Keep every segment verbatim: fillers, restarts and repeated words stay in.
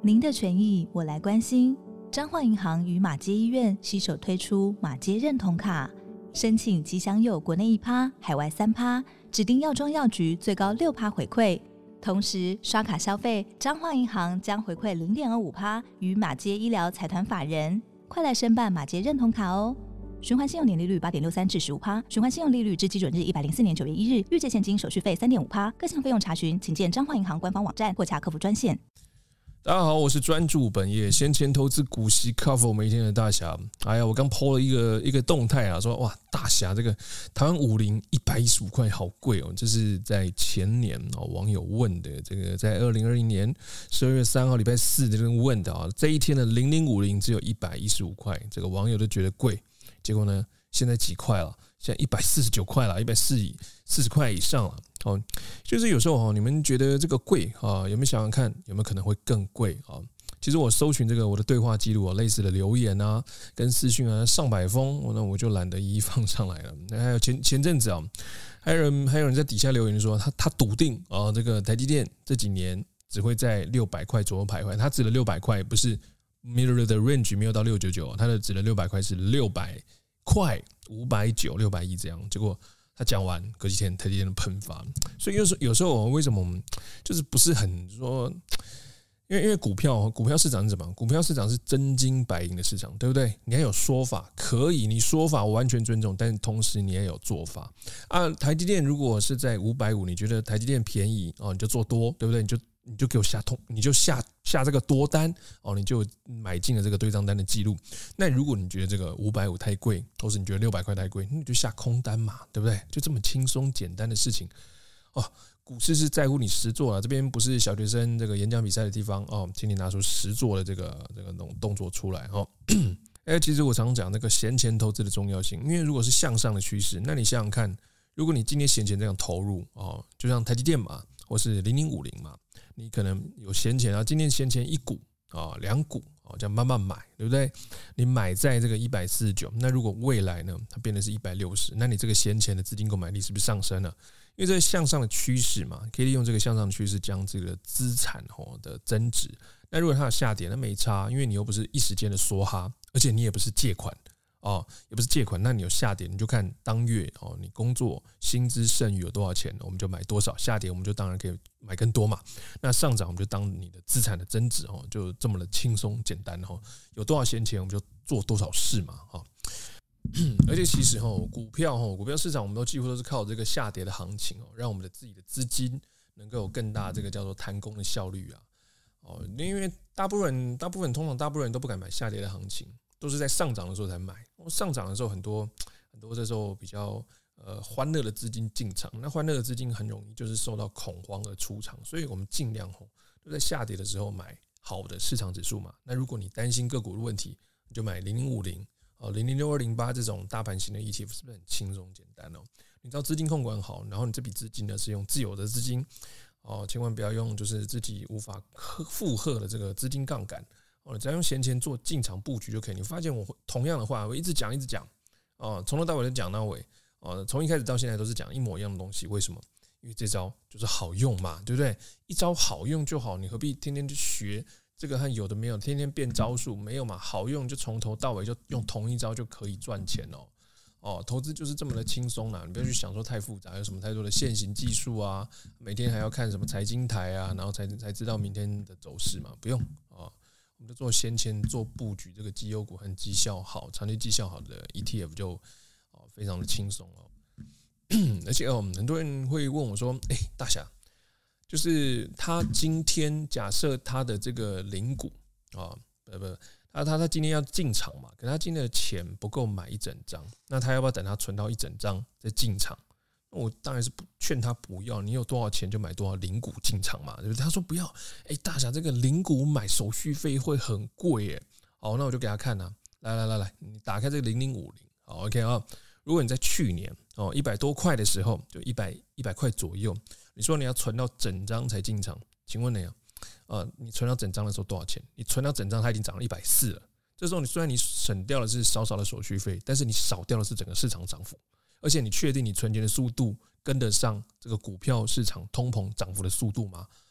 您的权益我来关心。彰化银行与马偕医院携手推出马偕认同卡，申请即享有国内一趴、海外三趴，指定药妆药局最高六趴回馈。同时刷卡消费，彰化银行将回馈零点二五趴与马偕医疗财团法人。快来申办马偕认同卡哦！循环信用年利率八点六三至十五趴，循环信用利率至基准日一百零四年九月一日，预借现金手续费三点五趴，各项费用查询请见彰化银行官方网站或洽客服专线。 大家好，我是专注本业先前投资股息 cover 每天的大侠。哎呀，我刚 po 了一个一个动态啊，说哇，大侠这个台湾五零一百一十五块好贵哦，这是在前年哦网友问的，这个在二零二一年十二月三号礼拜四的这个问的啊，这一天的零零五零只有一百一十五块，这个网友都觉得贵，结果呢，现在几块了？现在一百四十九块了，一百四十块以上了。哦，就是有时候哦，你们觉得这个贵啊，有没有想想看，有没有可能会更贵啊？其实我搜寻这个我的对话记录啊，类似的留言啊，跟私讯啊，上百封，那我就懒得一一放上来了。还有前前阵子啊，还有人还有人在底下留言说，他他笃定啊，这个台积电这几年只会在六百块左右徘徊。他指的六百块不是 middle 的 range 没有到六百九十九，他的指的六百块是六百块、五百九、六百一这样。结果他讲完，隔几天台积电的喷发，所以有时候有时候为什么我们就是不是很说，因为因为股票股票市场是什么？股票市场是真金白银的市场，对不对？你要有说法，可以，你说法我完全尊重，但是同时你也有做法啊。台积电如果是在五百五，你觉得台积电便宜哦，你就做多，对不对？你就你就给我下通，你就下下这个多单哦，你就买进了这个对账单的记录。那如果你觉得这个五百五太贵，或是你觉得六百块太贵，那你就下空单嘛，对不对？就这么轻松简单的事情哦。股市是在乎你实作啊，这边不是小学生这个演讲比赛的地方哦，请你拿出实作的这个这个动作出来哦。哎，其实我常讲那个闲钱投资的重要性，因为如果是向上的趋势，那你想想看，如果你今天闲钱这样投入哦，就像台积电嘛，或是零零五零嘛。你可能有闲钱啊，今天闲钱一股啊、两股啊，这样慢慢买，对不对？你买在这个一百四十九，那如果未来呢，它变成是一百六十，那你这个闲钱的资金购买力是不是上升了？因为这是向上的趋势嘛，可以利用这个向上的趋势将这个资产的增值。那如果它有下跌，那没差，因为你又不是一时间的梭哈，而且你也不是借款。哦，也不是借款，那你有下跌，你就看当月哦，你工作薪资剩余有多少钱，我们就买多少。下跌我们就当然可以买更多嘛。那上涨我们就当你的资产的增值哦，就这么的轻松简单哦。有多少闲钱我们就做多少事嘛哈。而且其实哦，股票哦，股票市场我们都几乎都是靠这个下跌的行情哦，让我们的自己的资金能够有更大这个叫做弹弓的效率啊。哦，因为大部分人大部分通常大部分人都不敢买下跌的行情。都是在上涨的时候才买，上涨的时候很多很多这时候比较呃欢乐的资金进场，那欢乐的资金很容易就是受到恐慌而出场，所以我们尽量都在下跌的时候买好的市场指数嘛。那如果你担心个股的问题，你就买零零五零、零零六二零八这种大盘型的 E T F， 是不是很轻松简单哦？你知道资金控管好，然后你这笔资金呢是用自有的资金哦，千万不要用就是自己无法负荷的这个资金杠杆。哦，只要用闲钱做进场布局就可以。你发现我同样的话，我一直讲一直讲，哦，从头到尾都讲到尾，哦，从一开始到现在都是讲一模一样的东西。为什么？因为这招就是好用嘛，对不对？一招好用就好，你何必天天去学这个和有的没有，天天变招数？没有嘛，好用就从头到尾就用同一招就可以赚钱哦。哦，投资就是这么的轻松啦，你不要去想说太复杂，有什么太多的现行技术啊，每天还要看什么财经台啊，然后才才知道明天的走势嘛，不用哦。我们就做闲钱做布局，这个绩优股和绩效好、长期绩效好的 E T F 就非常的轻松哦。而且哦，很多人会问我说：“哎，大侠，就是他今天假设他的这个零股啊，不不，他他他今天要进场嘛，可是他今天的钱不够买一整张，那他要不要等他存到一整张再进场？”我当然是不劝他不要，你有多少钱就买多少零股进场嘛，对不对？他说不要，哎，大侠这个零股买手续费会很贵耶。好，那我就给他看啊，来来来来，你打开这个零零五零，好 ，OK 啊。如果你在去年哦一百多块的时候，就一百一百块左右，你说你要存到整张才进场，请问你呃，你存到整张的时候多少钱？你存到整张它已经涨了一百四了。这时候你虽然你省掉的是少少的手续费，但是你少掉的是整个市场涨幅。而且你确定你存钱的速度跟得上这个股票市场通膨涨幅的速度吗？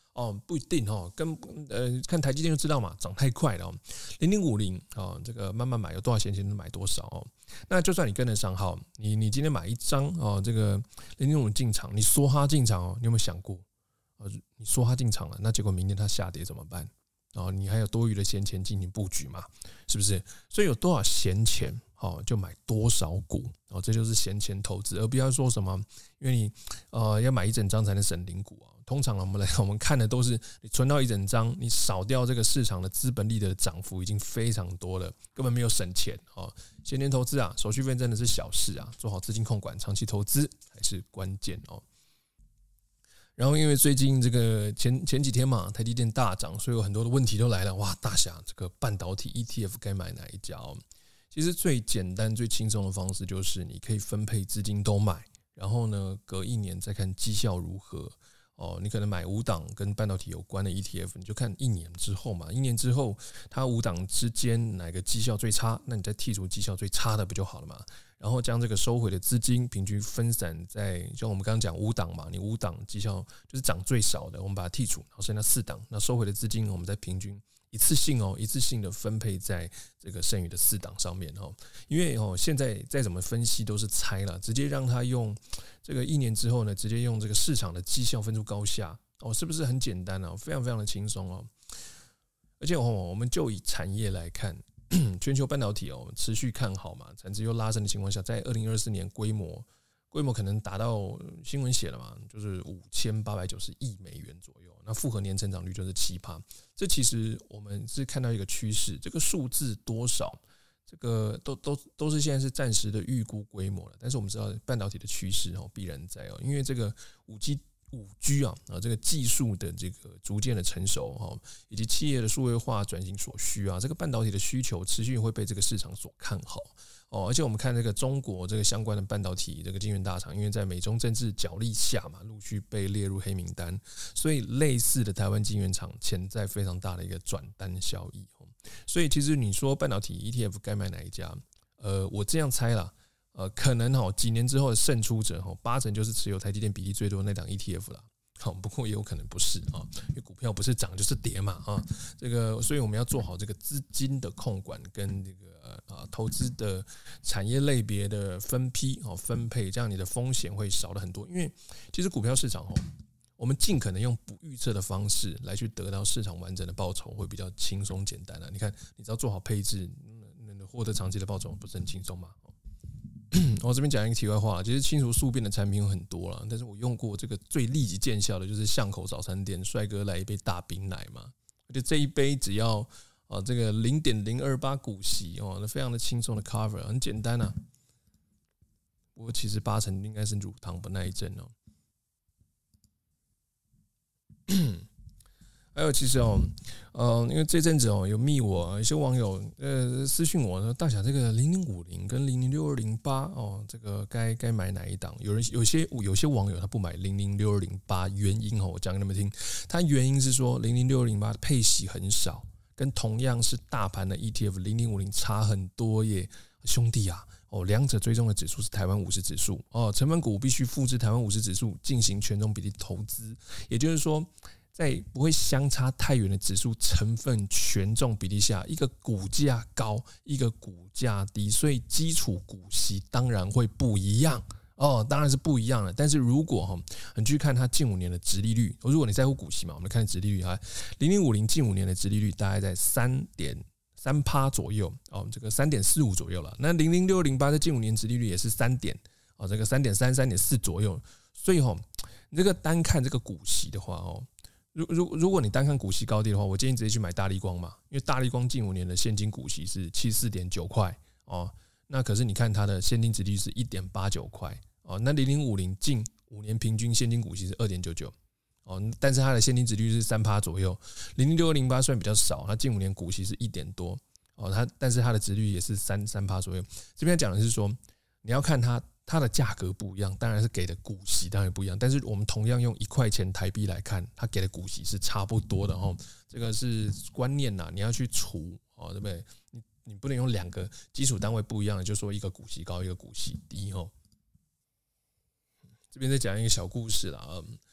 哦，不一定哦，跟呃看台积电就知道嘛，涨太快了哦。零零五零哦，这个慢慢买，有多少闲钱就买多少哦。那就算你跟得上号，你你今天买一张哦，这个零零五零进场，你梭哈进场哦，你有没有想过？呃，你梭哈进场了，那结果明天它下跌怎么办？哦，你还有多余的闲钱进行布局嘛？是不是？所以有多少闲钱，哦，就买多少股哦，这就是闲钱投资，而不要说什么，因为你呃要买一整张才能省零股啊。通常我们来我们看的都是你存到一整张，你少掉这个市场的资本利的涨幅已经非常多了，根本没有省钱哦。闲钱投资啊，手续费真的是小事啊，做好资金控管，长期投资还是关键哦。然后因为最近这个前前几天嘛，台积电大涨，所以有很多的问题都来了。哇，大侠，这个半导体 E T F 该买哪一家哦？其实最简单、最轻松的方式就是你可以分配资金都买，然后呢，隔一年再看绩效如何。哦，你可能买五档跟半导体有关的 E T F， 你就看一年之后嘛，一年之后它五档之间哪个绩效最差，那你再剔除绩效最差的不就好了嘛？然后将这个收回的资金平均分散在，像我们刚刚讲五档嘛，你五档绩效就是涨最少的，我们把它剔除，然后剩下四档，那收回的资金我们再平均一次性哦，一次性的分配在这个剩余的四档上面哦。因为哦，现在再怎么分析都是猜啦，直接让它用这个一年之后呢，直接用这个市场的绩效分出高下哦，是不是很简单啊？非常非常的轻松哦。而且哦，我们就以产业来看。全球半导体哦持续看好嘛，产值又拉升的情况下，在二零二四年规模规模可能达到新闻写了嘛，就是五千八百九十亿美元左右，那复合年成长率就是 百分之七。这其实我们是看到一个趋势，这个数字多少，这个都都都是现在是暂时的预估规模了。但是我们知道半导体的趋势哦必然在哦，因为这个五 G。五 G 啊，这个技术的这个逐渐的成熟哈，以及企业的数位化转型所需啊，这个半导体的需求持续会被这个市场所看好哦。而且我们看这个中国这个相关的半导体这个晶圆大厂，因为在美中政治角力下嘛，陆续被列入黑名单，所以类似的台湾晶圆厂潜在非常大的一个转单效益。所以其实你说半导体 E T F 该买哪一家？呃，我这样猜啦。呃，可能哈几年之后的胜出者哈，八成就是持有台积电比例最多的那档 E T F 啦。好，不过也有可能不是啊，因为股票不是涨就是跌嘛啊。这个，所以我们要做好这个资金的控管跟这个啊投资的产业类别的分批哦分配，这样你的风险会少了很多。因为其实股票市场哦，我们尽可能用不预测的方式来去得到市场完整的报酬，会比较轻松简单啊。你看，你只要做好配置，能获得长期的报酬，不是很轻松吗？我这边讲一个题外话，其实清除宿便的产品有很多啦，但是我用过这个最立即见效的就是巷口早餐店，帅哥来一杯大冰奶嘛，而且这一杯只要啊这个 零点零二八 股息哦，那非常的轻松的 cover， 很简单啊。不过其实八成应该是乳糖不耐症哦。还有其实哦，呃，因为这阵子哦有密我，有些网友呃私讯我说，大侠这个零零五零跟零零六二零八哦，这个该该买哪一档？有人有些有些网友他不买零零六二零八，原因哦我讲给你们听，他原因是说零零六二零八的配息很少，跟同样是大盘的 E T F 零零五零差很多耶，兄弟啊！哦，两者追踪的指数是台湾五十指数哦，成分股必须复制台湾五十指数进行权重比例投资，也就是说。在不会相差太远的指数成分权重比例下，一个股价高，一个股价低，所以基础股息当然会不一样哦，当然是不一样的。但是如果哈，你去看它近五年的殖利率，如果你在乎股息嘛，我们看殖利率哈，零零五零近五年的殖利率大概在三点三趴左右哦，这个三点四五左右了。那零零六零八在近五年殖利率也是三点哦，这个三点三、三点四左右。所以哈，你这个单看这个股息的话哦。如如如果你单看股息高低的话，我建议直接去买大立光嘛，因为大立光近五年的现金股息是七十四点九块哦，那可是你看它的现金殖利率是一点八九块哦，那零零五零近五年平均现金股息是二点九九哦，但是它的现金殖利率是三趴左右，零零六二零八虽然比较少，它近五年股息是一点多哦，它但是它的殖利率也是三三趴左右。这边讲的是说，你要看它。它的价格不一样，当然是给的股息当然不一样，但是我们同样用一块钱台币来看，它给的股息是差不多的哦。这个是观念呐，你要去除哦，对不对？你你不能用两个基础单位不一样的，就说一个股息高，一个股息低哦。这边再讲一个小故事啦，嗯，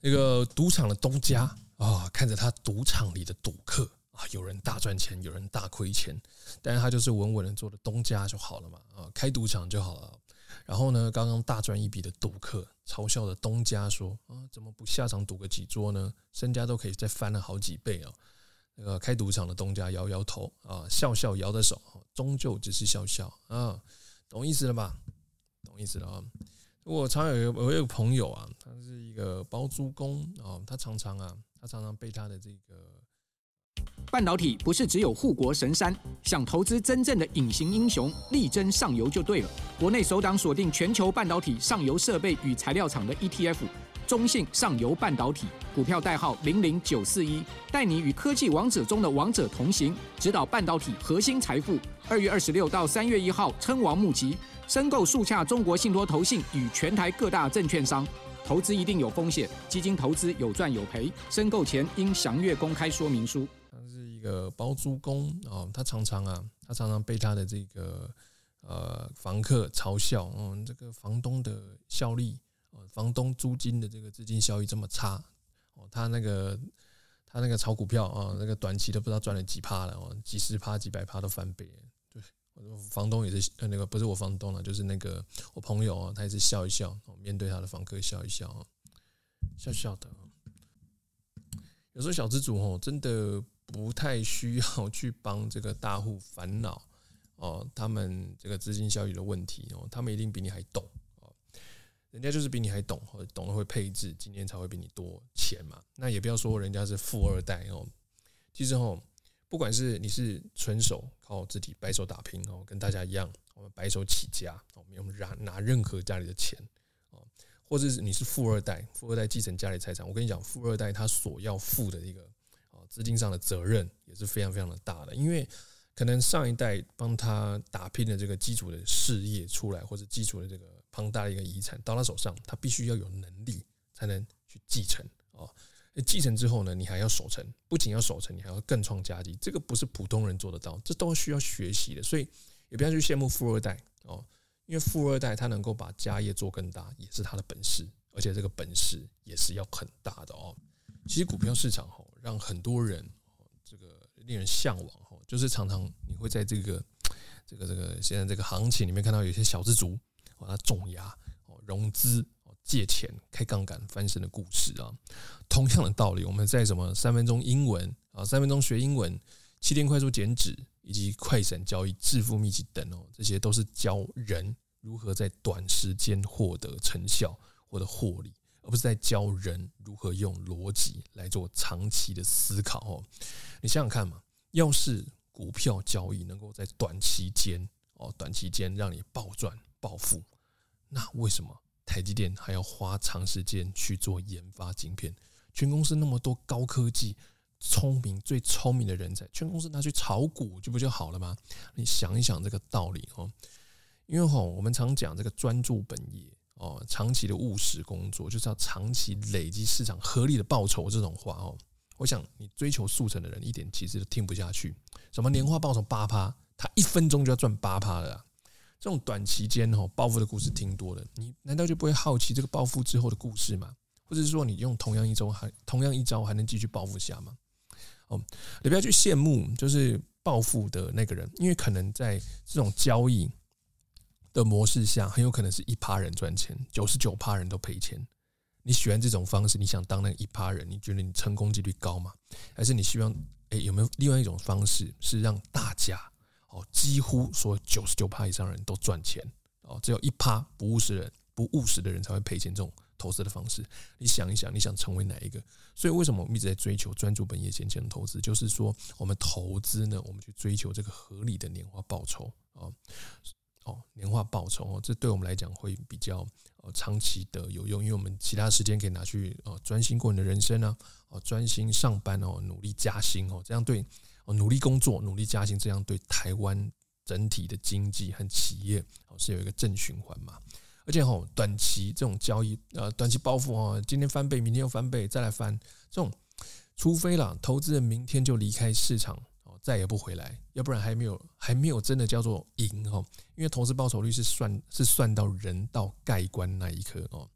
那个赌场的东家啊，看着他赌场里的赌客啊，有人大赚钱，有人大亏钱，但是他就是稳稳的做的东家就好了嘛，啊，开赌场就好了。然后呢，刚刚大赚一笔的赌客嘲笑的东家说：“啊，怎么不下场赌个几桌呢？身家都可以再翻了好几倍啊！”那个开赌场的东家摇摇头啊，笑笑摇的手，终究只是笑笑啊，懂意思了吧？懂意思了啊！我常有一个我有一个朋友啊，他是一个包租公啊，他常常啊，他常常被他的这个。 半导体不是只有护国神山，想投资真正的隐形英雄，力争上游就对了。国内首档锁定全球半导体上游设备与材料厂的 E T F， 中信上游半导体，股票代号零零九四一，带你与科技王者中的王者同行，指导半导体核心财富。二月二十六到三月一号，称王募集，申购速洽中国信托投信与全台各大证券商。投资一定有风险，基金投资有赚有赔，申购前应详阅公开说明书。 他是一个包租公啊，他常常啊，他常常被他的这个呃房客嘲笑，嗯，这个房东的效率，房东租金的这个资金效益这么差，哦，他那个他那个炒股票啊，那个短期都不知道赚了几趴了，哦，几十趴、几百趴都翻倍。对，房东也是那个不是我房东了，就是那个我朋友啊，他也是笑一笑，面对他的房客笑一笑，笑笑的。有时候小资主哦，真的不太需要去帮这个大户烦恼哦，他们这个资金效益的问题哦，他们一定比你还懂哦，人家就是比你还懂，懂得会配置，今年才会比你多钱嘛。那也不要说人家是富二代哦，其实哦，不管是你是纯手靠自己白手打拼哦，跟大家一样，我们白手起家，我们没有拿任何家里的钱。或者是你是富二代，富二代继承家里财产，我跟你讲，富二代他所要负的一个资金上的责任也是非常非常的大的，因为可能上一代帮他打拼的这个基础的事业出来，或者基础的这个庞大的一个遗产到他手上，他必须要有能力才能去继承哦。继承之后呢，你还要守成，不仅要守成，你还要更创佳绩，这个不是普通人做得到，这都需要学习的，所以也不要去羡慕富二代哦。因为富二代他能够把家业做更大，也是他的本事，而且这个本事也是要很大的哦。其实股票市场让很多人这个令人向往，就是常常你会在这个这个这个现在这个行情里面看到有些小资族他重压融资借钱开杠杆翻身的故事啊。同样的道理，我们在什么三分钟英文啊、三分钟学英文、七天快速减脂以及快闪交易、致富秘籍等哦，这些都是教人如何在短时间获得成效或者获利，而不是在教人如何用逻辑来做长期的思考哦。你想想看嘛，要是股票交易能够在短期间哦，短期间让你暴赚暴富，那为什么台积电还要花长时间去做研发晶片？全公司那么多高科技、聪明、最聪明的人才，全公司拿去炒股就不就好了吗？你想一想这个道理哦。因为我们常讲这个专注本业哦，长期的务实工作就是要长期累积市场合理的报酬这种话哦，我想你追求速成的人一点其实都听不下去。什么年化报酬八趴，他一分钟就要赚八趴了啊！这种短期间哦暴富的故事听多了，你难道就不会好奇这个暴富之后的故事吗？或者是说你用同样一招还同样一招还能继续暴富下吗？哦，你不要去羡慕就是暴富的那个人，因为可能在这种交易的模式下，很有可能是一趴人赚钱，九十九趴人都赔钱。你喜欢这种方式，你想当那个一趴人，你觉得你成功几率高吗？还是你希望，欸、有没有另外一种方式，是让大家哦，几乎所有九十九趴以上的人都赚钱哦，只有一趴不务实人、不务实的人才会赔钱？这种投资的方式，你想一想，你想成为哪一个？所以为什么我们一直在追求专注本业闲钱的投资？就是说，我们投资呢，我们去追求这个合理的年化报酬哦。哦，年化报酬哦，这对我们来讲会比较呃长期的有用，因为我们其他时间可以拿去呃专心过你的人生啊，哦专心上班哦，努力加薪哦，这样对哦努力工作、努力加薪，这样对台湾整体的经济和企业哦是有一个正循环嘛。而且哦，短期这种交易呃短期暴富哦，今天翻倍，明天又翻倍，再来翻，这种除非啦，投资人明天就离开市场。再也不回来，要不然还没有还没有真的叫做赢哦。因为投资报酬率是算是算到人到盖棺那一刻哦。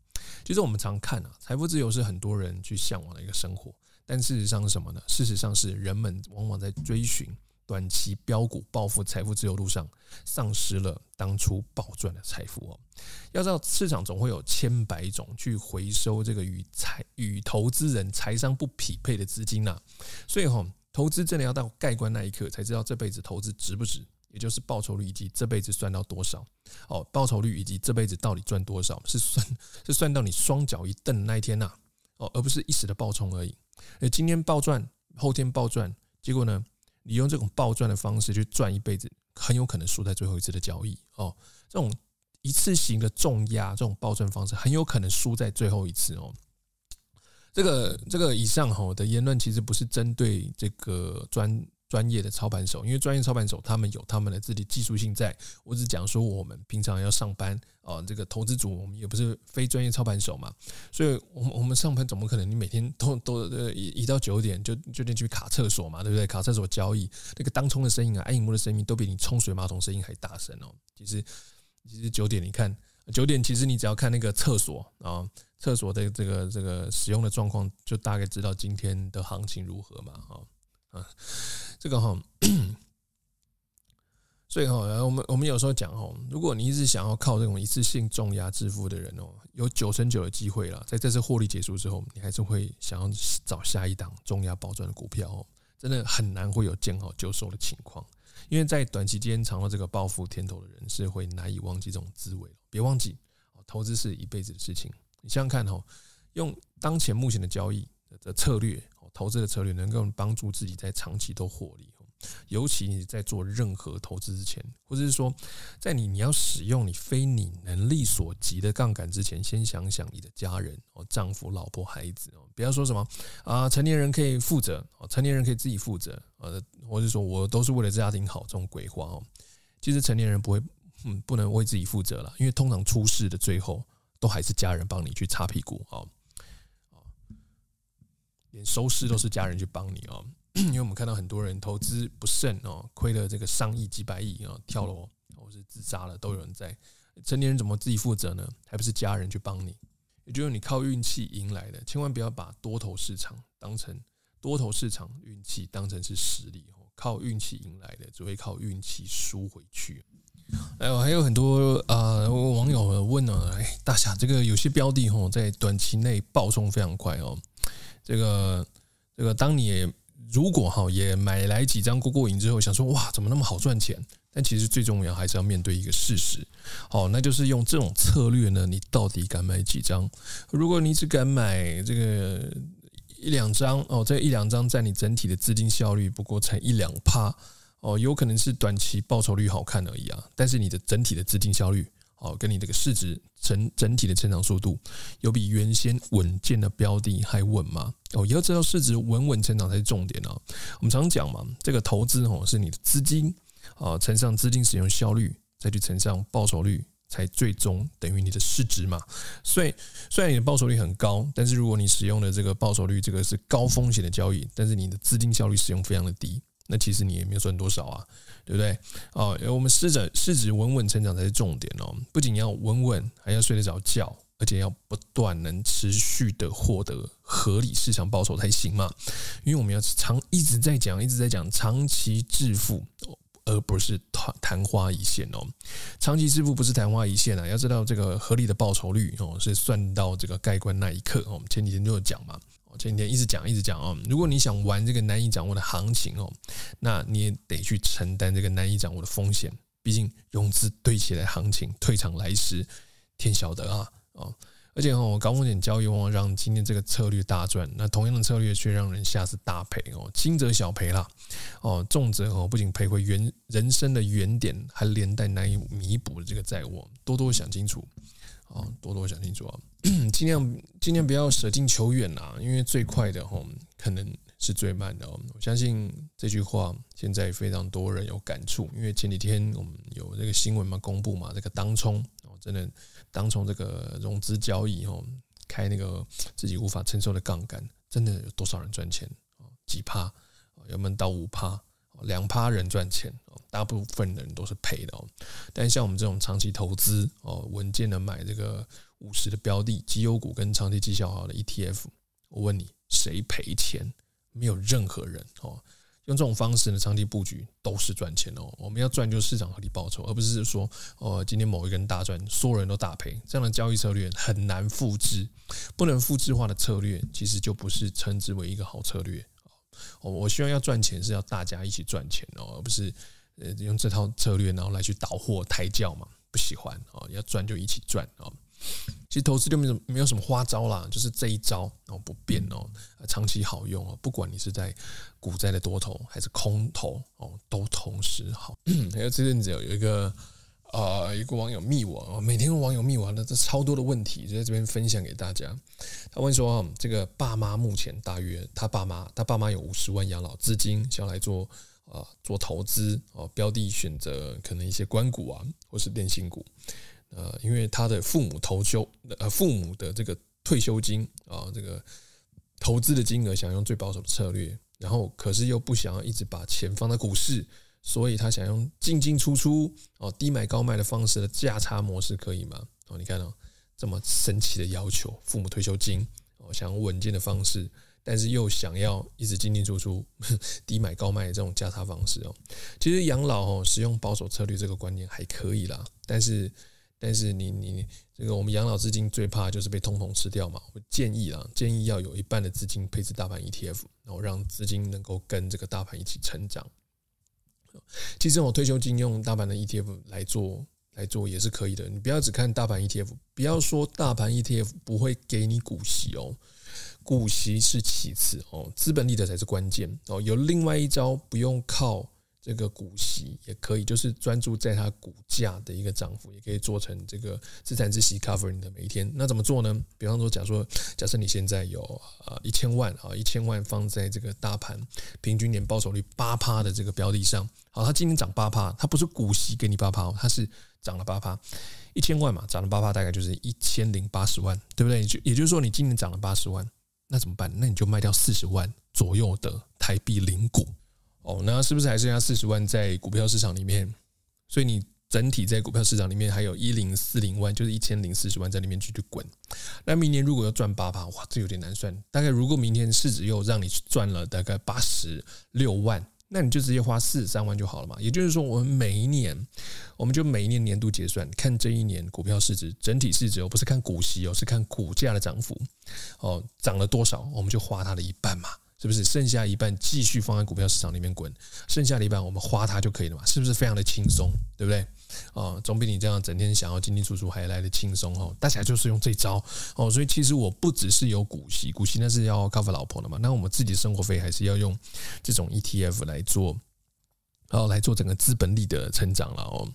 就是我们常看啊，财富自由是很多人去向往的一个生活，但事实上是什么呢？事实上是人们往往在追寻短期标股暴富财富自由路上，丧失了当初暴赚的财富哦。要知道市场总会有千百种去回收这个与财与投资人财商不匹配的资金呐、啊，所以哈、哦，投资真的要到盖棺那一刻才知道这辈子投资值不值，也就是报酬率以及这辈子赚到多少哦，报酬率以及这辈子到底赚多少，是算是算到你双脚一蹬的那一天呐、啊、哦，而不是一时的暴冲而已。今天暴赚，后天暴赚，结果呢？你用这种暴赚的方式去赚一辈子，很有可能输在最后一次的交易哦。这种一次性的重压，这种暴赚方式，很有可能输在最后一次哦。这个这个以上哈的言论，其实不是针对这个专专业的操盘手，因为专业操盘手他们有他们的自己技术性在。我只讲说我们平常要上班啊，这个投资组我们也不是非专业操盘手嘛，所以我们我们上班怎么可能你每天都都一到九点就就得去卡厕所嘛，对不对？卡厕所交易，那个当冲的声音啊，按荧幕的声音都比你冲水马桶声音还大声哦。其实其实九点你看九点，其实你只要看那个厕所啊，厕所的这个这个使用的状况，就大概知道今天的行情如何嘛啊。啊，这个哈，所以哈，我们我们有时候讲哈，如果你一直想要靠这种一次性重压致富的人哦，有九成九的机会啦，在这次获利结束之后，你还是会想要找下一档重压暴赚的股票哦，真的很难会有见好就收的情况，因为在短期间尝到这个暴富甜头的人是会难以忘记这种滋味。别忘记，投资是一辈子的事情。你想想看哈，用当前目前的交易的策略。投资的策略能够帮助自己在长期都获利，尤其你在做任何投资之前，或者是说在你你要使用你非你能力所及的杠杆之前，先想想你的家人、丈夫、老婆、孩子，不要说什么啊，成年人可以负责，成年人可以自己负责，或者说我都是为了家庭好这种鬼话哦。其实成年人不会，嗯，不能为自己负责啦，因为通常出事的最后都还是家人帮你去擦屁股哦。连收尸都是家人去帮你哦，因为我们看到很多人投资不慎哦，亏了这个上亿、几百亿啊，跳楼或是自杀了，都有人在。成年人怎么自己负责呢？还不是家人去帮你？也就是你靠运气赢来的，千万不要把多头市场当成多头市场运气当成是实力哦，靠运气赢来的只会靠运气输回去。哎，还有很多啊、呃、网友问呢，哎，大侠，这个有些标的哦，在短期内暴冲非常快哦。这个这个，当你也如果哈也买来几张过过瘾之后，想说哇，怎么那么好赚钱？但其实最重要还是要面对一个事实，好，那就是用这种策略呢，你到底敢买几张？如果你只敢买这个一两张哦，这一两张占你整体的资金效率不过才一两趴哦，有可能是短期报酬率好看而已啊，但是你的整体的资金效率。哦，跟你这个市值整整体的成长速度，有比原先稳健的标的还稳吗？哦，也要知道市值稳稳成长才是重点啊。我们常讲嘛，这个投资哦是你的资金啊乘上资金使用效率，再去乘上报酬率，才最终等于你的市值嘛。所以虽然你的报酬率很高，但是如果你使用的这个报酬率这个是高风险的交易，但是你的资金效率使用非常的低。那其实你也没有赚多少啊，对不对？哦，我们市值市值稳稳成长才是重点哦，不仅要稳稳，还要睡得着觉，而且要不断能持续的获得合理市场报酬才行嘛。因为我们要长一直在讲，一直在讲长期致富，而不是昙花一现哦。长期致富不是昙花一现啊，要知道这个合理的报酬率哦，是算到这个盖棺那一刻。我们前几天就有讲嘛。前几天一直讲一直讲哦，如果你想玩这个难以掌握的行情哦，那你也得去承担这个难以掌握的风险。毕竟融资堆起来，行情退场来时，天晓得啊哦。而且哦，高风险交易往往让今天这个策略大赚，那同样的策略却让人下次大赔哦，轻则小赔啦哦，重则哦不仅赔回原人生的原点，还连带难以弥补的这个债务，多多想清楚。哦，多多想清楚啊！尽量尽量不要舍近求远啦，因为最快的吼可能是最慢的哦。我相信这句话现在非常多人有感触，因为前几天我们有这个新闻嘛，公布嘛，这个当冲哦，真的当冲这个融资交易哦，开那个自己无法承受的杠杆，真的有多少人赚钱？几趴？有没有到五趴？两趴人赚钱，大部分的人都是赔的哦。但是像我们这种长期投资哦，稳健的买这个五十的标的、绩优股跟长期绩效好的 E T F， 我问你，谁赔钱？没有任何人哦。用这种方式呢，长期布局都是赚钱哦。我们要赚就是市场合理报酬，而不是说哦，今天某一个人大赚，所有人都大赔。这样的交易策略很难复制，不能复制化的策略，其实就不是称之为一个好策略。哦，我希望要赚钱是要大家一起赚钱哦，而不是呃用这套策略然后来去倒货抬轿嘛，不喜欢哦。要赚就一起赚哦。其实投资就没有没有什么花招啦，就是这一招哦不变哦，长期好用哦。不管你是在股债的多头还是空头哦，都同时好。还有这阵子有一个呃一个网友密我，每天网友密我，那这超多的问题，就在这边分享给大家。他问说，这个爸妈目前大约他爸妈他爸妈有五十万养老资金，想要来做呃做投资哦，标的选择可能一些官股啊，或是电信股。呃，因为他的父母投休呃父母的这个退休金啊，这个投资的金额想用最保守的策略，然后可是又不想要一直把钱放在股市，所以他想用进进出出哦低买高卖的方式的价差模式，可以吗？哦，你看哦，这么神奇的要求，父母退休金哦，想用稳健的方式，但是又想要一直进进出出低买高卖的这种价差方式哦。其实养老哦，使用保守策略这个观念还可以啦，但是。但是你你这个我们养老资金最怕就是被通膨吃掉嘛。我建议啦，建议要有一半的资金配置大盘 E T F， 然后让资金能够跟这个大盘一起成长。其实我退休金用大盘的 E T F 来做来做也是可以的。你不要只看大盘 E T F， 不要说大盘 E T F 不会给你股息哦，股息是其次哦，资本利得才是关键哦。有另外一招，不用靠。这个股息也可以，就是专注在它股价的一个涨幅，也可以做成这个资产孳息 cover 你的每一天。那怎么做呢？比方说，假说假设你现在有呃一千万啊，一千万放在这个大盘平均年报酬率八趴的这个标的上，好，它今年涨八趴，它不是股息给你八趴，它是涨了八趴，一千万嘛，涨了八趴，大概就是一千零八十万，对不对？也就是说，你今年涨了八十万，那怎么办？那你就卖掉四十万左右的台币零股。哦，那是不是还剩下四十万在股票市场里面？所以你整体在股票市场里面还有一千零四十万，就是一千零四十万在里面继续滚。那明年如果要赚八趴，哇，这有点难算。大概如果明天市值又让你赚了大概八十六万，那你就直接花四十三万就好了嘛。也就是说，我们每一年，我们就每一年年度结算，看这一年股票市值整体市值哦，不是看股息哦，是看股价的涨幅哦，涨了多少，我们就花它的一半嘛。是不是剩下一半继续放在股票市场里面滚，剩下的一半我们花它就可以了嘛？是不是非常的轻松，对不对？哦，总比你这样整天想要进进出出还来的轻松哦。大家就是用这招哦，所以其实我不只是有股息，股息那是要 cover 老婆的嘛，那我们自己生活费还是要用这种 E T F 来做，哦，来做整个资本利的成长了哦。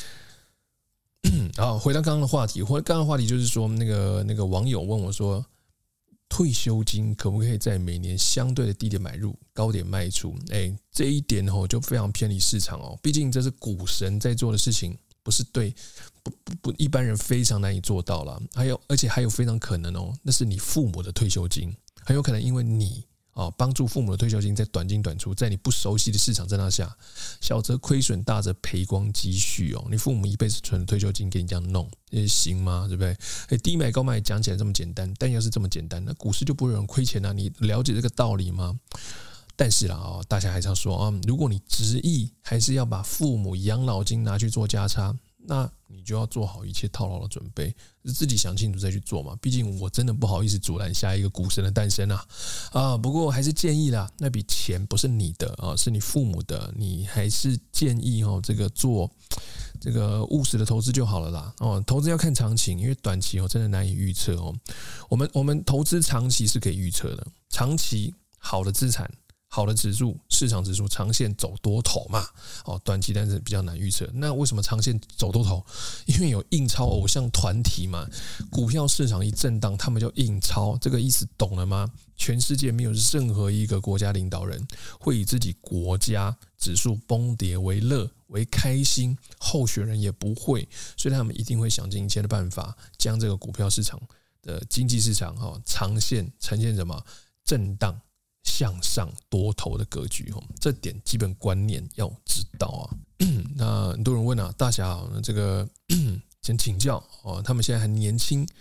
好，回到刚刚的话题，回到刚刚的话题就是说，那个那个网友问我说。退休金可不可以在每年相对的低点买入，高点卖出？哎，这一点哦就非常偏离市场哦，毕竟这是股神在做的事情，不是对不不不一般人非常难以做到啦。还有，而且还有非常可能哦，那是你父母的退休金，很有可能因为你哦帮助父母的退休金在短进短出，在你不熟悉的市场震荡下，小则亏损，大则赔光积蓄哦。你父母一辈子存的退休金给你这样弄，也行吗？对不对？哎，低买高卖讲起来这么简单，但要是这么简单，那股市就不会有人亏钱啊。你了解这个道理吗？但是啦，哦，大家还是要说啊，如果你执意还是要把父母养老金拿去做价差，那你就要做好一切套牢的准备，自己想清楚再去做嘛。毕竟我真的不好意思阻拦下一个股神的诞生啊！啊，不过还是建议啦，那笔钱不是你的啊，是你父母的，你还是建议哦，这个做这个务实的投资就好了啦。哦，投资要看长期，因为短期哦真的难以预测哦。我们我们投资长期是可以预测的，长期好的资产。好的指数，市场指数长线走多头嘛，哦，短期但是比较难预测。那为什么长线走多头？因为有印钞偶像团体嘛，股票市场一震荡，他们就印钞，这个意思懂了吗？全世界没有任何一个国家领导人会以自己国家指数崩跌为乐为开心，候选人也不会，所以他们一定会想尽一切的办法，将这个股票市场的经济市场哈长线呈现什么震荡。向上多头的格局，这点基本观念要知道啊。那很多人问啊，大侠这个先请教哦，他们现在很年轻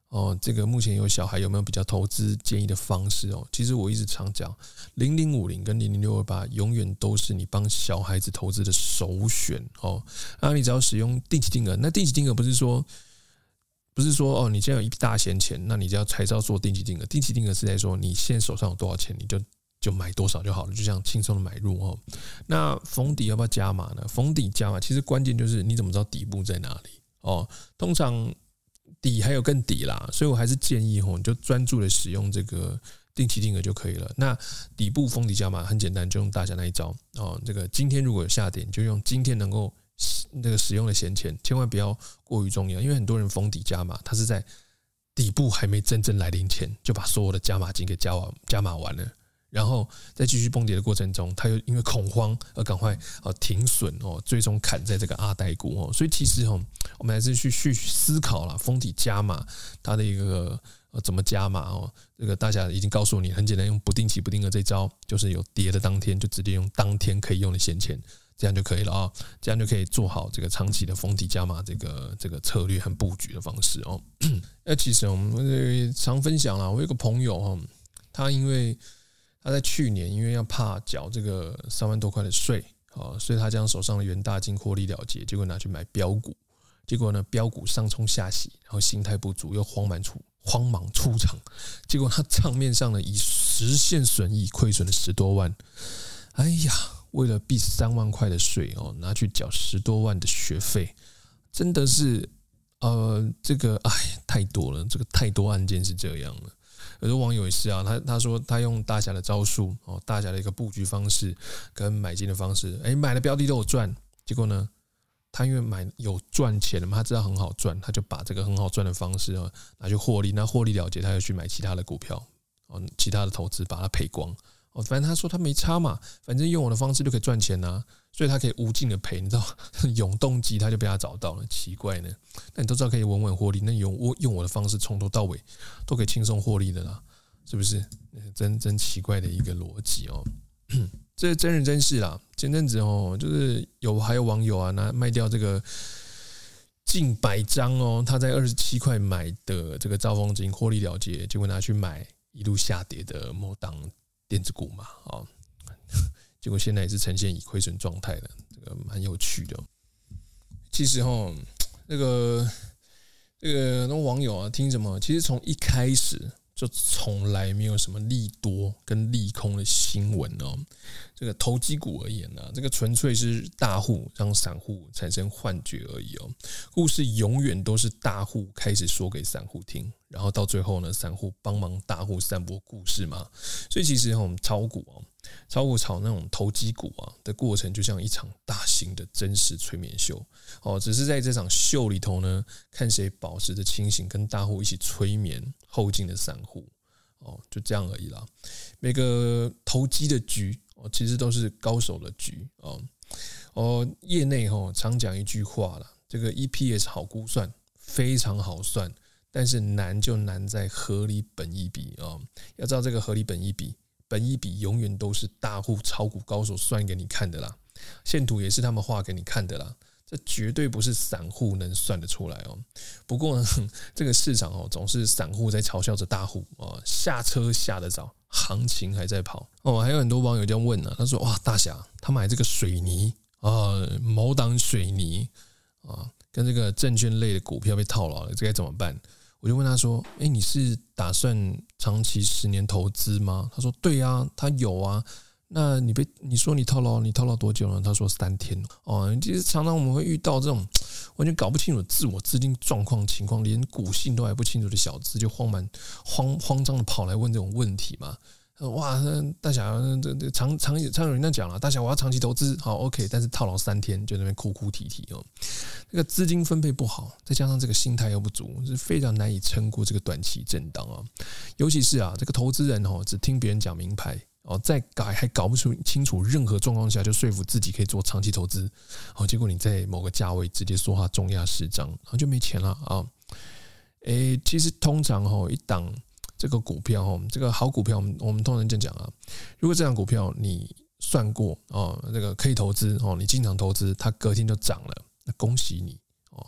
哦，这个目前有小孩有没有比较投资建议的方式哦？其实我一直常讲，零零五零跟零零六二八永远都是你帮小孩子投资的首选哦。然后你只要使用定期定额，那定期定额不是说不是说哦，你现在有一大闲钱，那你就要才知道做定期定额。定期定额是在说你现在手上有多少钱，你就就买多少就好了，就这样轻松的买入哦。那逢底要不要加码呢？逢底加码，其实关键就是你怎么知道底部在哪里哦？通常底还有更底啦，所以我还是建议吼，你就专注的使用这个定期定额就可以了。那底部逢底加码很简单，就用大侠那一招哦。这个今天如果有下跌，你就用今天能够那个使用的闲钱，千万不要过于重要，因为很多人逢底加码，他是在底部还没真正来临前，就把所有的加码金给加完加码完了。然后在继续崩跌的过程中，他又因为恐慌而赶快停损哦，最终砍在这个阿呆股哦。所以其实哦，我们还是去去思考啦，逢底加码它的一个怎么加码哦。这个大家已经告诉你，很简单，用不定期不定额这招，就是有跌的当天就直接用当天可以用的闲钱，这样就可以了啊，这样就可以做好这个长期的逢底加码这个这个策略和布局的方式哦。那其实我们常分享啦，我有个朋友哦，他因为他在去年因为要怕缴这个三万多块的税，所以他将手上的元大金获利了结，结果拿去买标股，结果呢标股上冲下洗，然后心态不足，又慌忙出慌忙出场，结果他账面上呢以实现损益亏损了十多万，哎呀，为了避三万块的税哦，拿去缴十多万的学费，真的是呃这个哎太多了，这个太多案件是这样了。有的网友也是啊，他他说他用大侠的招数哦，大侠的一个布局方式跟买进的方式，哎，买的标的都有赚，结果呢，他因为买有赚钱了嘛，他知道很好赚，他就把这个很好赚的方式哦拿去获利，那获利了结，他又去买其他的股票哦，其他的投资把它赔光哦，反正他说他没差嘛，反正用我的方式就可以赚钱啊，所以他可以无尽的赔，你知道，永动机他就被他找到了，奇怪呢。那你都知道可以稳稳获利，那用我用我的方式从头到尾都可以轻松获利的啦，是不是？真真奇怪的一个逻辑哦。这真人真事啦，前阵子哦，就是有还有网友啊拿卖掉这个近百张哦，他在二十七块买的这个兆丰金获利了结，结果拿去买一路下跌的某档电子股嘛，哦，结果现在也是呈现以亏损状态的，这个蛮有趣的。其实哈，这个这个那网友啊，听什么？其实从一开始就从来没有什么利多跟利空的新闻哦。这个投机股而言呢、啊，这个纯粹是大户让散户产生幻觉而已哦。故事永远都是大户开始说给散户听，然后到最后呢，散户帮忙大户散播故事嘛。所以其实我们炒股哦。炒股炒那种投机股啊的过程，就像一场大型的真实催眠秀哦，只是在这场秀里头呢，看谁保持着清醒，跟大户一起催眠后进的散户哦，就这样而已啦。每个投机的局哦，其实都是高手的局哦。哦，业内哦常讲一句话啦，这个 E P S 好估算，非常好算，但是难就难在合理本益比哦。要知道这个合理本益比。本益比永远都是大户炒股高手算给你看的啦，线图也是他们画给你看的啦，这绝对不是散户能算得出来哦。不过呢，这个市场哦总是散户在嘲笑着大户哦，下车下得早，行情还在跑哦。还有很多网友这样问呢、啊，他说：“哇，大侠，他买这个水泥啊，某档水泥啊，跟这个证券类的股票被套牢了，这该怎么办？”我就问他说：“哎，你是打算长期十年投资吗？”他说：“对啊，他有啊。那你被你说你套牢，你套牢多久了？”他说：“三天。”哦，其实常常我们会遇到这种完全搞不清楚自我资金状况情况，连股性都还不清楚的小资，就慌蛮慌慌张的跑来问这种问题嘛。哇，大侠，这这常常常有人这样讲了，大侠我要长期投资，好 OK， 但是套牢三天就在那边哭哭啼啼哦。这个资金分配不好，再加上这个心态又不足，是非常难以撑过这个短期震荡啊。尤其是啊，这个投资人哦，只听别人讲名牌哦，在改还搞不出清楚任何状况下，就说服自己可以做长期投资，哦，结果你在某个价位直接说话重压失张，然后就没钱了啊。诶，其实通常哦，一档。这个股票，这个好股票，我们通常这样讲啊。如果这档股票你算过哦，这个可以投资哦，你经常投资，它隔天就涨了，那恭喜你哦。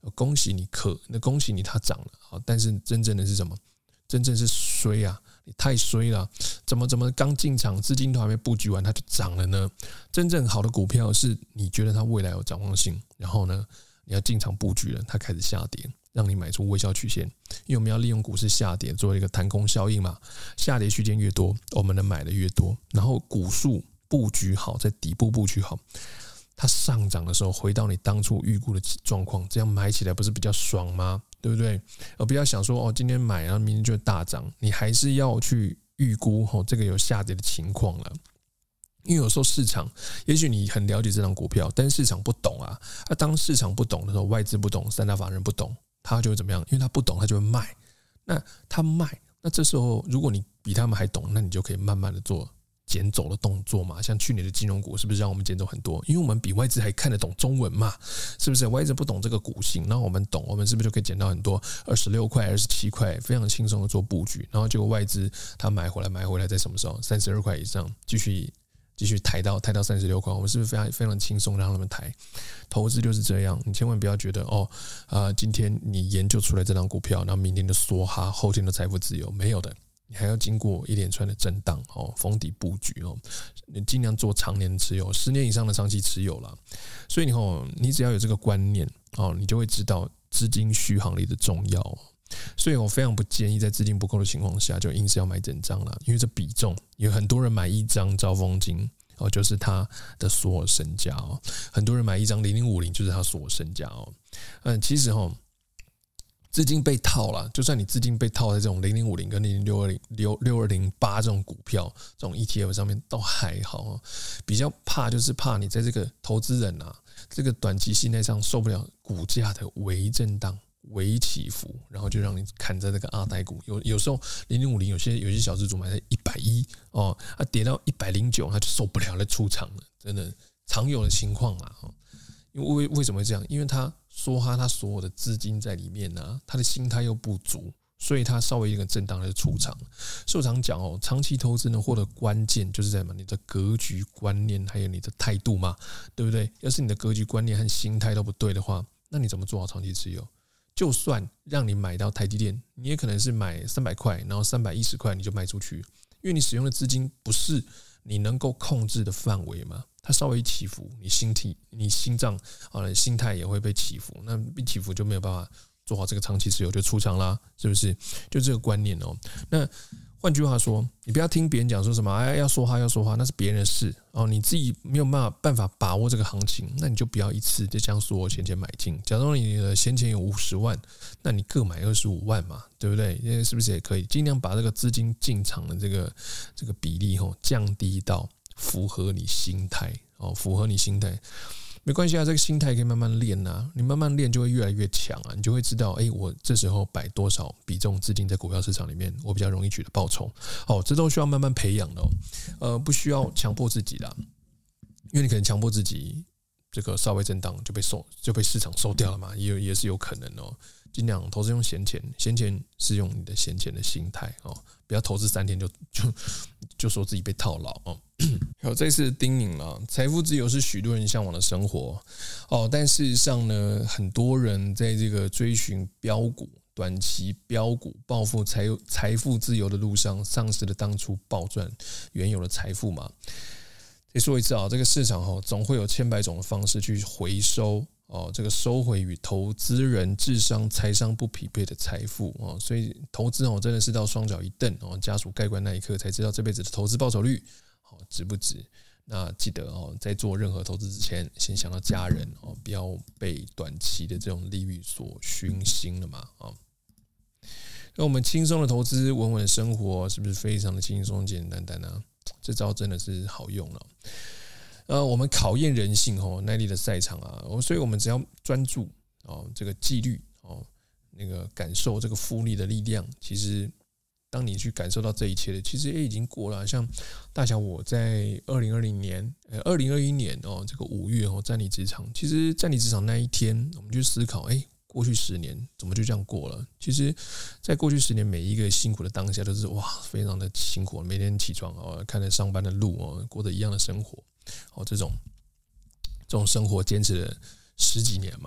恭喜你可，那恭喜你它涨了，但是真正的是什么？真正是衰啊！你太衰了，怎么怎么刚进场，资金都还没布局完，它就涨了呢？真正好的股票是你觉得它未来有展望性，然后呢，你要进场布局了，它开始下跌，让你买出微笑曲线。因为我们要利用股市下跌做一个弹弓效应嘛，下跌区间越多，我们能买的越多，然后股数布局好，在底部布局好。它上涨的时候回到你当初预估的状况，这样买起来不是比较爽吗？对不对？而不要想说哦，今天买然后明天就会大涨，你还是要去预估哦这个有下跌的情况了。因为有时候市场，也许你很了解这张股票，但是市场不懂啊。啊，当市场不懂的时候，外资不懂，三大法人不懂，他就会怎么样？因为他不懂，他就会卖。那他卖，那这时候如果你比他们还懂，那你就可以慢慢的做捡走的动作嘛，像去年的金融股是不是让我们捡走很多？因为我们比外资还看得懂中文嘛，是不是？外资不懂这个股性，然后我们懂，我们是不是就可以捡到很多二十六块、二十七块，非常轻松的做布局？然后结果外资他买回来，买回来在什么时候？三十二块以上，继续继续抬到抬到三十六块，我们是不是非常非常轻松让他们抬？投资就是这样，你千万不要觉得哦，呃，今天你研究出来这张股票，然后明天就梭哈，后天的财富自由，没有的。你还要经过一连串的震荡哦，逢底布局哦，你尽量做长年持有，十年以上的长期持有啦。所以你哦，你只要有这个观念哦，你就会知道资金续航力的重要。所以我非常不建议在资金不够的情况下就硬是要买整张啦，因为这比重有很多人买一张兆丰金哦，就是他的所有身家哦，很多人买一张零零五零就是他所有身家哦。嗯，其实哦。资金被套了，就算你资金被套在这种零零五零跟零零六二零、六二零八这种股票、这种 E T F 上面都还好，比较怕就是怕你在这个投资人啊，这个短期心态上受不了股价的微震荡、微起伏，然后就让你砍在这个阿呆股。有有时候零零五零有些有些小资主买在一百一哦，它跌到一百零九，他就受不了了，出场了，真的常有的情况啊。因为为什么会这样？因为他说他他所有的资金在里面啊，他的心态又不足，所以他稍微一个震荡他就出场。所以我常讲哦，长期投资呢，获得关键就是在你的格局观念还有你的态度嘛，对不对？要是你的格局观念和心态都不对的话，那你怎么做好长期持有？就算让你买到台积电，你也可能是买三百块，然后三百一十块你就卖出去，因为你使用的资金不是你能够控制的范围嘛。它稍微起伏，你心体、你心脏啊、心态也会被起伏，那被起伏就没有办法做好这个长期持有，就出场啦，是不是？就这个观念哦。那换句话说，你不要听别人讲说什么，哎，要说话要说话，那是别人的事哦。你自己没有办法办法把握这个行情，那你就不要一次就将所有闲钱买进。假如你的闲钱有五十万，那你各买二十五万嘛，对不对？是不是也可以尽量把这个资金进场的这个这个比例哦降低到符合你心态哦，符合你心态没关系啊，这个心态可以慢慢练啊，你慢慢练就会越来越强啊，你就会知道，哎，我这时候摆多少比重资金在股票市场里面，我比较容易取得报酬。哦，这都需要慢慢培养的哦，呃，不需要强迫自己啦，因为你可能强迫自己，这个稍微震荡就被收就被市场收掉了嘛，也也是有可能哦。尽量投资用闲钱，闲钱是用你的闲钱的心态哦，不要投资三天就就就说自己被套牢哦。还有这次叮咛了，财富自由是许多人向往的生活哦，但事实上呢，很多人在这个追寻标股、短期标股、暴富财财富自由的路上，丧失了当初暴赚原有的财富嘛。再说一次啊，这个市场哦，总会有千百种的方式去回收。哦，这个收回与投资人智商、财商不匹配的财富哦，所以投资哦真的是到双脚一蹬哦，家属盖棺那一刻才知道这辈子的投资报酬率哦值不值。那记得哦，在做任何投资之前，先想到家人哦，不要被短期的这种利率所熏心了嘛啊。那我们轻松的投资，稳稳的生活，是不是非常的轻松简简单单呢？这招真的是好用了。呃，我们考验人性哦，耐力的赛场啊，所以我们只要专注哦，这个纪律哦，那个感受这个复利的力量。其实，当你去感受到这一切的，其实也已经过了。像大小我在二零二零年、呃二零二一年哦，这个五月哦，站立职场。其实站立职场那一天，我们就思考，哎，过去十年怎么就这样过了？其实，在过去十年每一个辛苦的当下，都是哇，非常的辛苦。每天起床哦，看着上班的路哦，过着一样的生活。哦，这种这种生活坚持了十几年嘛，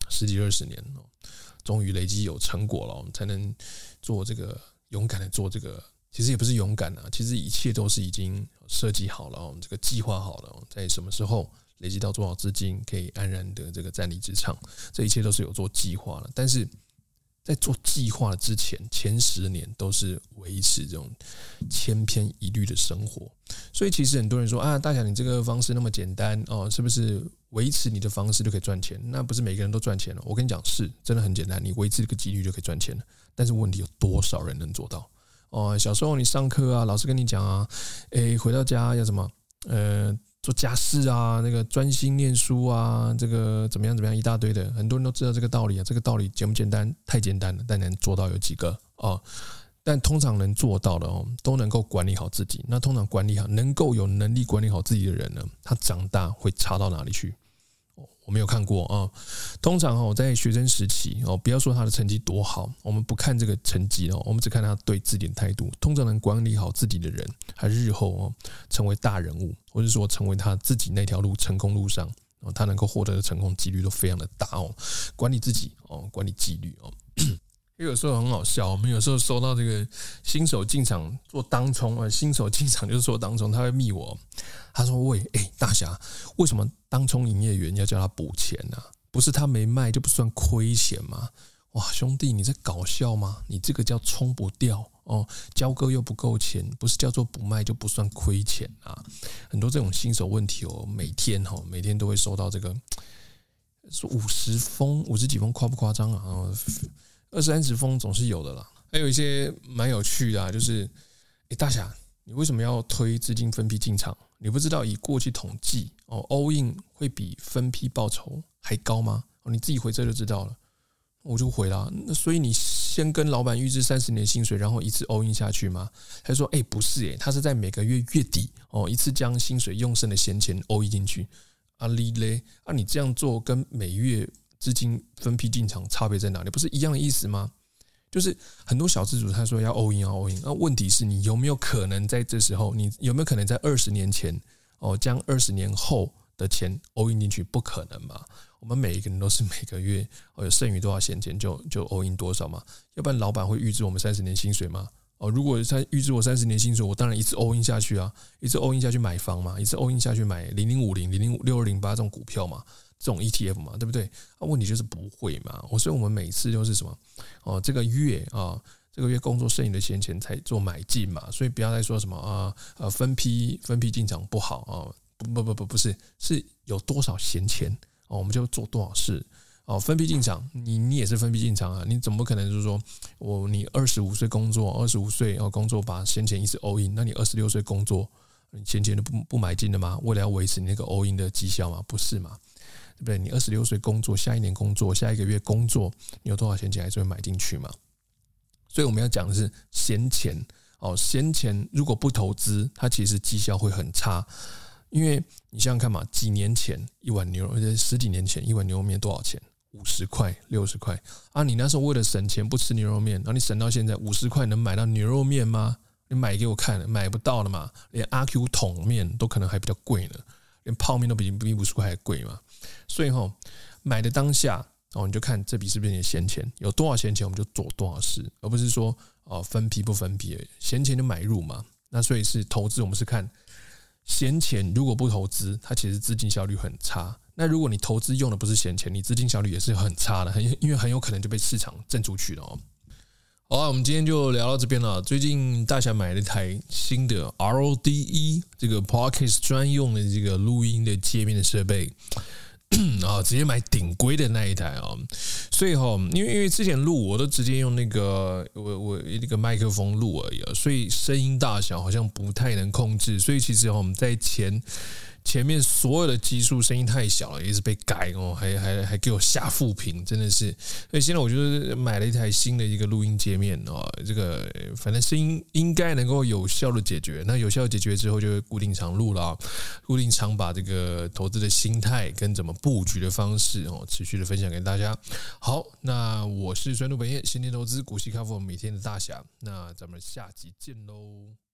十几二十年哦，终于累积有成果了，我们才能做这个勇敢的做这个。其实也不是勇敢啊，其实一切都是已经设计好了，我们这个计划好了，在什么时候累积到多少资金，可以安然的这个站立职场，这一切都是有做计划了。但是在做计划之前，前十年都是维持这种千篇一律的生活。所以其实很多人说啊，大侠你这个方式那么简单哦，是不是维持你的方式就可以赚钱？那不是每个人都赚钱了。我跟你讲，是真的很简单，你维持这个纪律就可以赚钱了。但是问题有多少人能做到？哦，小时候你上课啊，老师跟你讲啊，诶，回到家要什么？呃，做家事啊，那个专心念书啊，这个怎么样怎么样，一大堆的，很多人都知道这个道理啊。这个道理简不简单？太简单了，但能做到有几个哦？但通常能做到的哦，都能够管理好自己。那通常管理好，能够有能力管理好自己的人呢，他长大会差到哪里去？我没有看过啊。通常哦，在学生时期哦，不要说他的成绩多好，我们不看这个成绩哦，我们只看他对自己的态度。通常能管理好自己的人，他日后哦成为大人物，或者说成为他自己那条路成功路上，他能够获得的成功几率都非常的大哦。管理自己哦，管理纪律哦。因为有时候很好笑，我们有时候收到这个新手进场做当冲啊，新手进场就是做当冲，他会密我，他说：“喂，哎、欸，大侠，为什么当冲营业员要叫他补钱呢、啊？不是他没卖就不算亏钱吗？哇，兄弟，你在搞笑吗？你这个叫冲不掉哦，交割又不够钱，不是叫做不卖就不算亏钱啊？很多这种新手问题哦，每天哦，每天都会收到这个说五十封、五十几封，夸不夸张啊？哦二三十封总是有的啦，还有一些蛮有趣的、啊，就是，哎，大侠，你为什么要推资金分批进场？你不知道以过去统计哦 ，all in 会比分批报酬还高吗？哦，你自己回这就知道了。我就回啦，那所以你先跟老板预支三十年薪水，然后一次 all in 下去吗？他说，哎，不是，哎，他是在每个月月底哦，一次将薪水用剩的闲钱 all in 进去。啊哩嘞，啊，你这样做跟每月资金分批进场差别在哪里？不是一样的意思吗？就是很多小资主他说要 all in 要 all in， 那问题是你有没有可能在这时候，你有没有可能在二十年前哦将二十年后的钱 all in 进去？不可能嘛！我们每一个人都是每个月哦有剩余多少闲钱就就 all in 多少嘛，要不然老板会预支我们三十年薪水吗？哦，如果他预支我三十年薪水，我当然一次 all in 下去啊，一次 all in 下去买房嘛，一次 all in 下去买零零五零、零零六二零八这种股票嘛。这种 E T F 嘛，对不对？啊，问题就是不会嘛。所以我们每次都是什么哦，这个月啊，这个月工作剩余的闲钱才做买进嘛。所以不要再说什么啊呃分批分批进场不好啊，不不不不不是，是有多少闲钱哦，我们就做多少事哦。分批进场，你你也是分批进场啊，你怎么可能就是说我你二十五岁工作，二十五岁哦工作把闲钱一直 all in， 那你二十六岁工作，你闲钱都不不买进了吗？为了要维持你那个 all in 的绩效吗？不是嘛？对不对？你二十六岁工作，下一年工作，下一个月工作，你有多少闲钱还是会买进去嘛？所以我们要讲的是闲钱哦，闲钱如果不投资，它其实绩效会很差。因为你想想看嘛，几年前一碗牛肉，十几年前一碗牛肉面多少钱？五十块、六十块啊！你那时候为了省钱不吃牛肉面，然后你省到现在五十块能买到牛肉面吗？你买给我看，买不到了嘛！连阿 Q 桶面都可能还比较贵呢。连泡面都比比五十块还贵嘛，所以吼买的当下哦，你就看这笔是不是你的闲钱，有多少闲钱我们就做多少事，而不是说哦分批不分批而已，闲钱就买入嘛。那所以是投资，我们是看闲钱，如果不投资，它其实资金效率很差。那如果你投资用的不是闲钱，你资金效率也是很差的，很因为很有可能就被市场挣出去了哦。好啊，我们今天就聊到这边了。最近大侠买了一台新的 R O D E 这个 Podcast 专用的这个录音的界面的设备啊，直接买顶规的那一台啊。所以哈，因为因为之前录我都直接用那个我我一个麦克风录而已啊，所以声音大小好像不太能控制。所以其实我们在前。前面所有的基数声音太小了，也是被改哦，还还还给我下负评，真的是。所以现在我就是买了一台新的一个录音界面哦，这个反正声音应该能够有效的解决。那有效的解决之后，就会固定常录了，固定常把这个投资的心态跟怎么布局的方式哦，持续的分享给大家。好，那我是专注本业，闲钱投资股息咖啡每天的大侠，那咱们下集见喽。